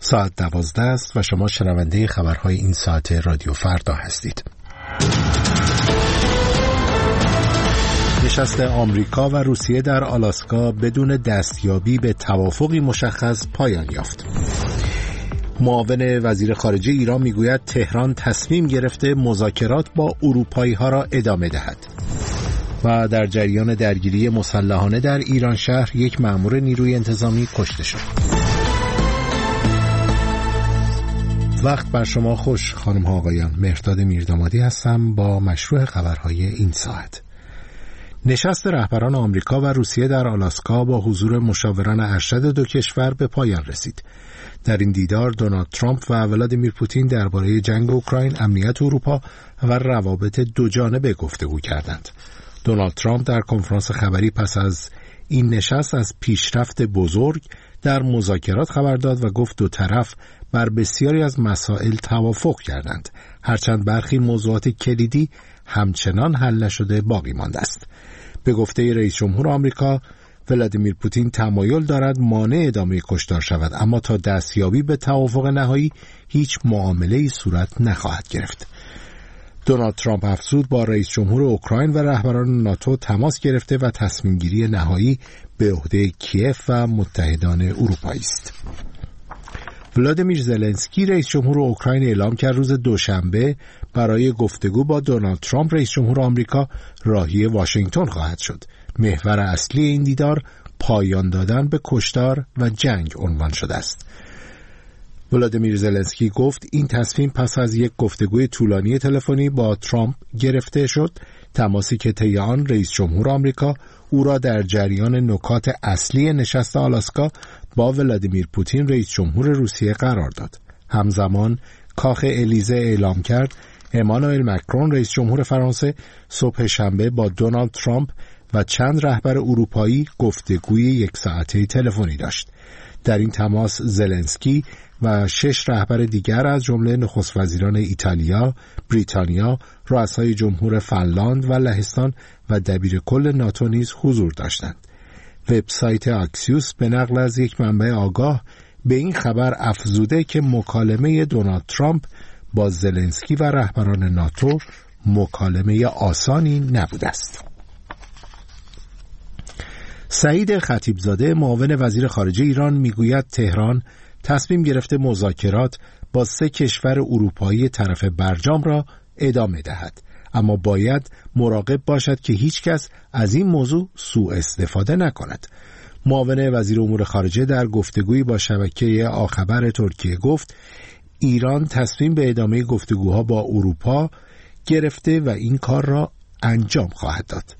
ساعت 12 است و شما شنونده خبرهای این ساعت رادیو فردا هستید. نشست آمریکا و روسیه در آلاسکا بدون دستیابی به توافقی مشخص پایان یافت. معاون وزیر خارجه ایران میگوید تهران تصمیم گرفته مذاکرات با اروپایی‌ها را ادامه دهد. و در جریان درگیری مسلحانه در ایران شهر یک مأمور نیروی انتظامی کشته شد. وقت بر شما خوش خانم ها آقایان، مهرداد میردامادی هستم با مشروع خبرهای این ساعت. نشست رهبران آمریکا و روسیه در آلاسکا با حضور مشاوران ارشد دو کشور به پایان رسید. در این دیدار دونالد ترامپ و ولادیمیر پوتین درباره جنگ اوکراین، امنیت اروپا و روابط دوجانبه گفتگو کردند. دونالد ترامپ در کنفرانس خبری پس از این نشست از پیشرفت بزرگ در مذاکرات خبر داد و گفت دو طرف بر بسیاری از مسائل توافق کردند، هرچند برخی موضوعات کلیدی همچنان حل نشده باقی مانده است. به گفته رئیس جمهور آمریکا، ولادیمیر پوتین تمایل دارد مانع ادامه کشتار شود، اما تا دستیابی به توافق نهایی هیچ معامله‌ای صورت نخواهد گرفت. دونالد ترامپ افزود با رئیس جمهور اوکراین و رهبران ناتو تماس گرفته و تصمیم گیری نهایی به عهده کیف و متحدان اروپایی است. ولادیمیر زلنسکی رئیس جمهور اوکراین اعلام کرد روز دوشنبه برای گفتگو با دونالد ترامپ رئیس جمهور آمریکا راهی واشنگتن خواهد شد. محور اصلی این دیدار پایان دادن به کشتار و جنگ عنوان شده است. ولادیمیر زلنسکی گفت این تصمیم پس از یک گفتگوی طولانی تلفنی با ترامپ گرفته شد، تماسی که طی آن رئیس جمهور آمریکا او را در جریان نکات اصلی نشست آلاسکا با ولادیمیر پوتین رئیس جمهور روسیه قرار داد. همزمان کاخ الیزه اعلام کرد امانوئل مکرون رئیس جمهور فرانسه صبح شنبه با دونالد ترامپ و چند رهبر اروپایی گفتگوی یک ساعته تلفنی داشت. در این تماس زلنسکی و 6 رهبر دیگر از جمله نخست وزیران ایتالیا، بریتانیا، رؤسای جمهور فنلاند و لهستان و دبیرکل ناتو نیز حضور داشتند. وبسایت اکسیوس به نقل از یک منبع آگاه به این خبر افزوده که مکالمه دونالد ترامپ با زلنسکی و رهبران ناتو مکالمه آسانی نبوده است. سعید خطیبزاده معاون وزیر خارجه ایران میگوید تهران تصمیم گرفته مذاکرات با 3 کشور اروپایی طرف برجام را ادامه دهد، اما باید مراقب باشد که هیچ کس از این موضوع سوء استفاده نکند. معاون وزیر امور خارجه در گفتگویی با شبکه آخبر ترکیه گفت ایران تصمیم به ادامه گفتگوها با اروپا گرفته و این کار را انجام خواهد داد.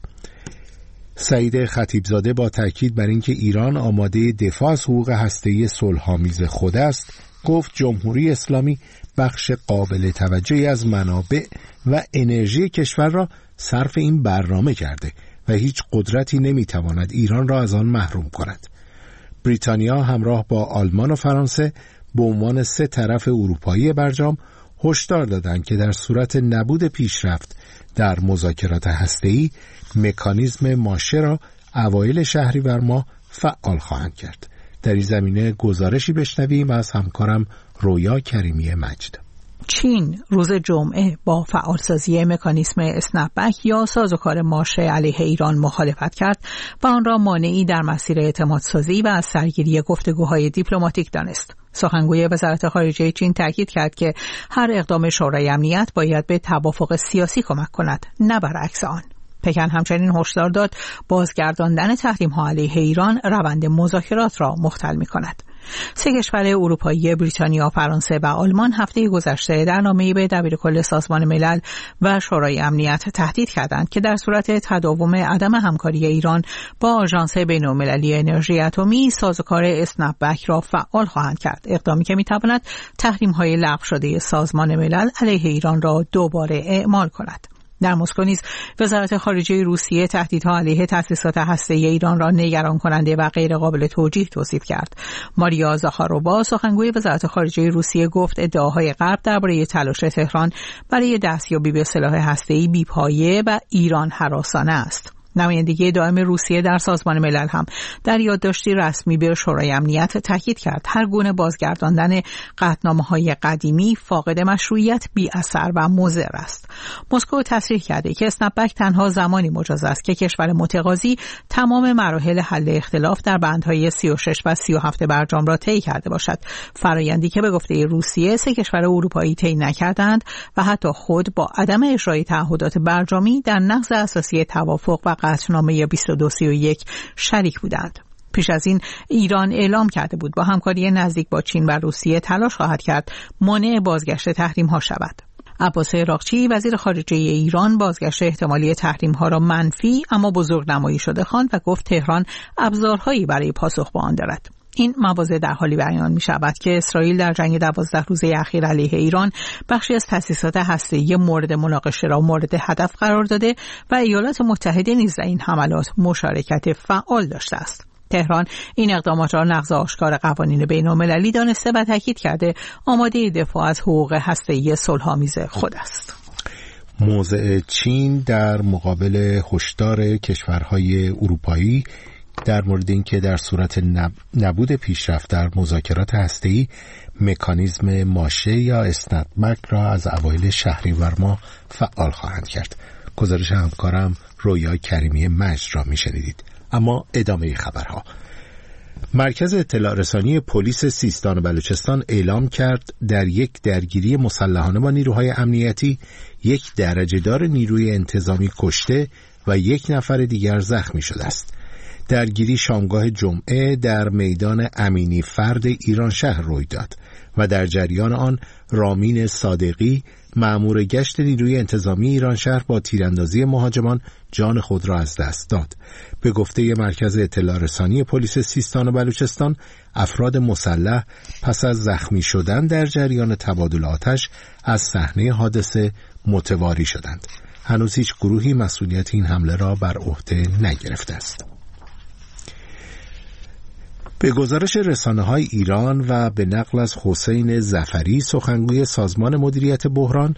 سعید خطیبزاده با تاکید بر اینکه ایران آماده دفاع از حقوق هسته‌ای صلح‌آمیز خود است، گفت جمهوری اسلامی بخش قابل توجهی از منابع و انرژی کشور را صرف این برنامه کرده و هیچ قدرتی نمیتواند ایران را از آن محروم کند. بریتانیا همراه با آلمان و فرانسه به عنوان 3 طرف اروپایی برجام هشدار دادند که در صورت نبود پیشرفت در مذاکرات هسته‌ای مکانیزم ماشه را اوایل شهریور ماه فعال خواهند کرد. در این زمینه گزارشی بشنویم از همکارم رویا کریمی مجد. چین روز جمعه با فعالسازی مکانیزم اسنپ بک یا سازوکار ماشه علیه ایران مخالفت کرد و آن را مانعی در مسیر اعتمادسازی و از سرگیری گفتگوهای دیپلماتیک دانست. سخنگوی وزارت خارجه چین تاکید کرد که هر اقدام شورای امنیت باید به توافق سیاسی کمک کند، نه برعکس آن. پکن همچنین هشدار داد بازگرداندن تحریم‌ها علیه ایران روند مذاکرات را مختل می‌کند. 3 کشور اروپایی بریتانیا، فرانسه و آلمان هفته گذشته در نامه‌ای به دبیرکل سازمان ملل و شورای امنیت تهدید کردند که در صورت تداوم عدم همکاری ایران با آژانس بین‌المللی انرژی اتمی سازوکار اسنپ بک را فعال خواهند کرد، اقدامی که می‌تواند تحریم‌های لغو شده سازمان ملل علیه ایران را دوباره اعمال کند. در مسکو نیز وزارت خارجه روسیه تهدیدها علیه تأسیسات هسته‌ای ایران را نگران کننده و غیر قابل توجیه توصیف کرد. ماریا زاخارووا سخنگوی وزارت خارجه روسیه گفت ادعاهای غرب درباره تلاش تهران برای دستیابی به سلاح هسته‌ای بی‌پایه و ایران هراسانه است. نمایندگی دائم روسیه در سازمان ملل هم در یادداشتی رسمی به شورای امنیت تاکید کرد هر گونه بازگرداندن قطعنامه‌های قدیمی فاقد مشروعیت، بی‌اثر و مضر است. مسکو تصریح کرده که اسنپ بک تنها زمانی مجاز است که کشور متقاضی تمام مراحل حل اختلاف در بندهای 36 و 37 برجام را طی کرده باشد، فرآیندی که به گفته روسیه 3 کشور اروپایی طی نکردند و حتی خود با عدم اجرای تعهدات برجامی در نقض اساسی توافق و قطعنامه 2231 شریک بودند. پیش از این ایران اعلام کرده بود با همکاری نزدیک با چین و روسیه تلاش خواهد کرد مانع بازگشت تحریم ها شود. عباس عراقچی وزیر خارجه ایران بازگشت احتمالی تحریم ها را منفی اما بزرگنمایی شده خواند و گفت تهران ابزارهایی برای پاسخ به آن دارد. این مواضع در حالی بیان می شود که اسرائیل در جنگ 12 روزه اخیر علیه ایران بخشی از تأسیسات هسته‌ای مورد مناقشه را مورد هدف قرار داده و ایالات متحده نیز در این حملات مشارکت فعال داشته است. تهران این اقدامات را نقض آشکار قوانین بین‌المللی دانسته و تاکید کرده آماده دفاع از حقوق هسته‌ای صلح‌آمیز خود است. موضع چین در مقابل هشدار کشورهای اروپایی در مورد اینکه در صورت نبود پیشرفت در مذاکرات هسته‌ای مکانیزم ماشه یا اسنپ بک را از اوایل شهریور ماه فعال خواهند کرد. گزارش همکارم رویا کریمی مجد را میشنیدید. اما ادامه خبرها. مرکز اطلاع رسانی پلیس سیستان و بلوچستان اعلام کرد در یک درگیری مسلحانه با نیروهای امنیتی 1 درجه‌دار نیروی انتظامی کشته و 1 نفر دیگر زخمی شده است. درگیری شامگاه جمعه در میدان امینی فرد ایران شهر روی داد و در جریان آن رامین صادقی مأمور گشت نیروی انتظامی ایران شهر با تیراندازی مهاجمان جان خود را از دست داد. به گفته مرکز اطلاع رسانی پلیس سیستان و بلوچستان افراد مسلح پس از زخمی شدن در جریان تبادل آتش از صحنه حادثه متواری شدند. هنوز هیچ گروهی مسئولیت این حمله را بر عهده نگرفته است. به گزارش رسانه‌های ایران و به نقل از حسین ظفری سخنگوی سازمان مدیریت بحران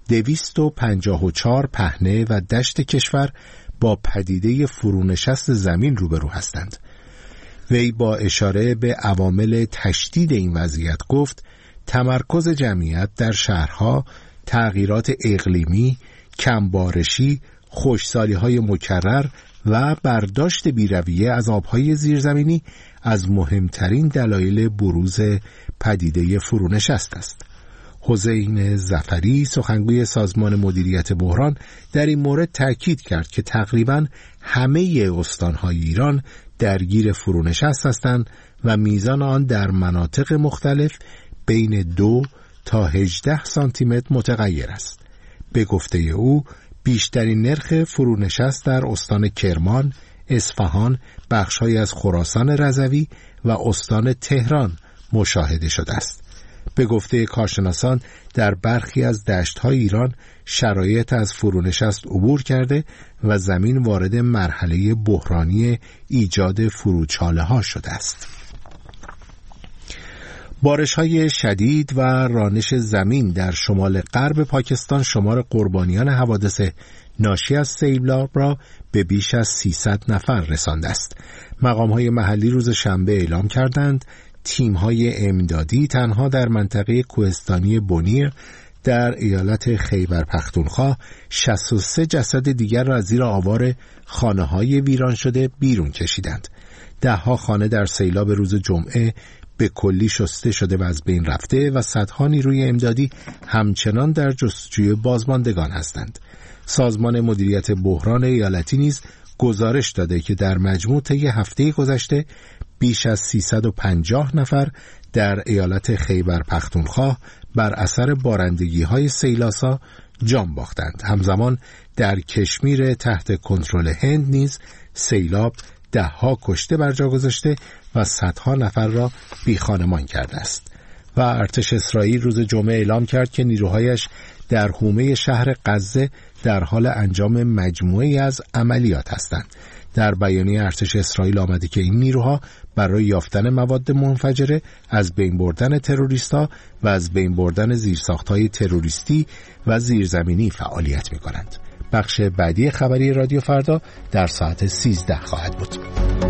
254 پهنه و دشت کشور با پدیده فرونشست زمین روبرو هستند. وی با اشاره به عوامل تشدید این وضعیت گفت تمرکز جمعیت در شهرها، تغییرات اقلیمی، کمبارشی، خشکسالی‌های مکرر و برداشت بی‌رویه از آبهای زیرزمینی از مهمترین دلایل بروز پدیده فرونشست است. حسین ظفری سخنگوی سازمان مدیریت بحران در این مورد تأکید کرد که تقریباً همه استان‌های ایران درگیر فرونشست هستند و میزان آن در مناطق مختلف بین 2 تا 18 سانتی متر متغیر است. به گفته او بیشترین نرخ فرونشست در استان کرمان، اصفهان، بخش‌هایی از خراسان رضوی و استان تهران مشاهده شده است. به گفته کارشناسان در برخی از دشت‌های ایران شرایط از فرونشست عبور کرده و زمین وارد مرحله بحرانی ایجاد فروچاله‌ها شده است. بارش‌های شدید و رانش زمین در شمال غرب پاکستان شمار قربانیان حوادث ناشی از سیلاب را به بیش از 300 نفر رسانده است. مقام‌های محلی روز شنبه اعلام کردند تیم‌های امدادی تنها در منطقه کوهستانی بونیر در ایالت خیبر پختونخوا 63 جسد دیگر را از زیر آوار خانه‌های ویران شده بیرون کشیدند. 10 خانه در سیلاب روز جمعه به کلی شسته شده و از بین رفته و صدها نیروی امدادی همچنان در جستجوی بازماندگان هستند. سازمان مدیریت بحران ایالتی نیز گزارش داده که در مجموع طی هفته گذشته بیش از 350 نفر در ایالت خیبر پختونخوا بر اثر بارندگی‌های سیلاسا جان باختند. همزمان در کشمیر تحت کنترل هند نیز سیلاب 10 کشته بر جا گذاشته و صدها نفر را بیخانمان کرده است. و ارتش اسرائیل روز جمعه اعلام کرد که نیروهایش در حومه شهر غزه در حال انجام مجموعه‌ای از عملیات هستند. در بیانیه ارتش اسرائیل آمده که این نیروها برای یافتن مواد منفجره، از بین بردن تروریست‌ها و از بین بردن زیرساخت‌های تروریستی و زیرزمینی فعالیت می‌کنند. بخش بعدی خبری رادیو فردا در ساعت 13 خواهد بود.